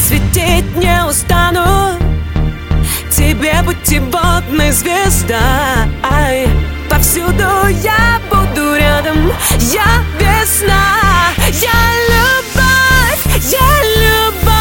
светить не устану. Тебе путеводная звезда. Ай, повсюду я буду рядом. Я весна, я любовь, я любовь.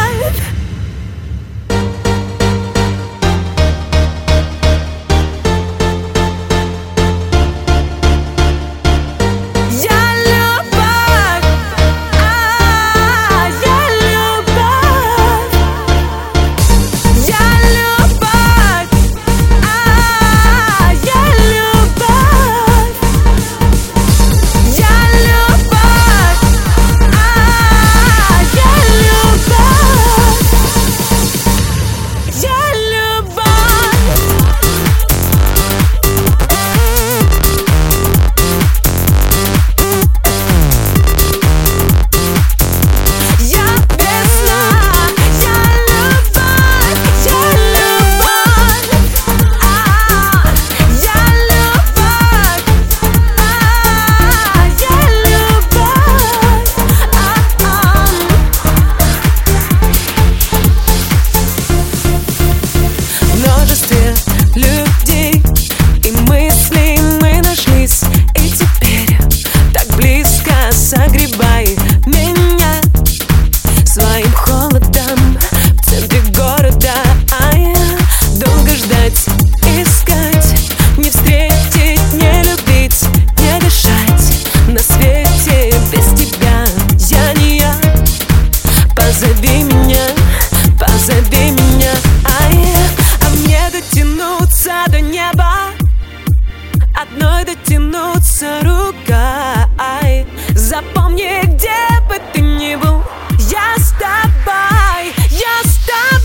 Людей и мыслей мы нашлись, и теперь так близко. Согревай меня своим холодом в центре города. А я долго ждать, искать, не встретить, не любить, не дышать на свете без тебя. Я не я, позови меня, позови меня. А мне дотянуться до неба, одной дотянуться рукой. Запомни, где бы ты ни был, я с тобой, я с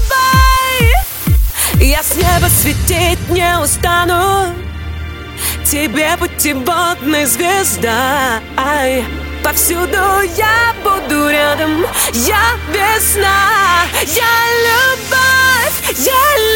тобой. Я с неба светить не устану. Тебе путеводная звезда. Ай, повсюду я буду рядом. Я весна, я любовь, я любовь.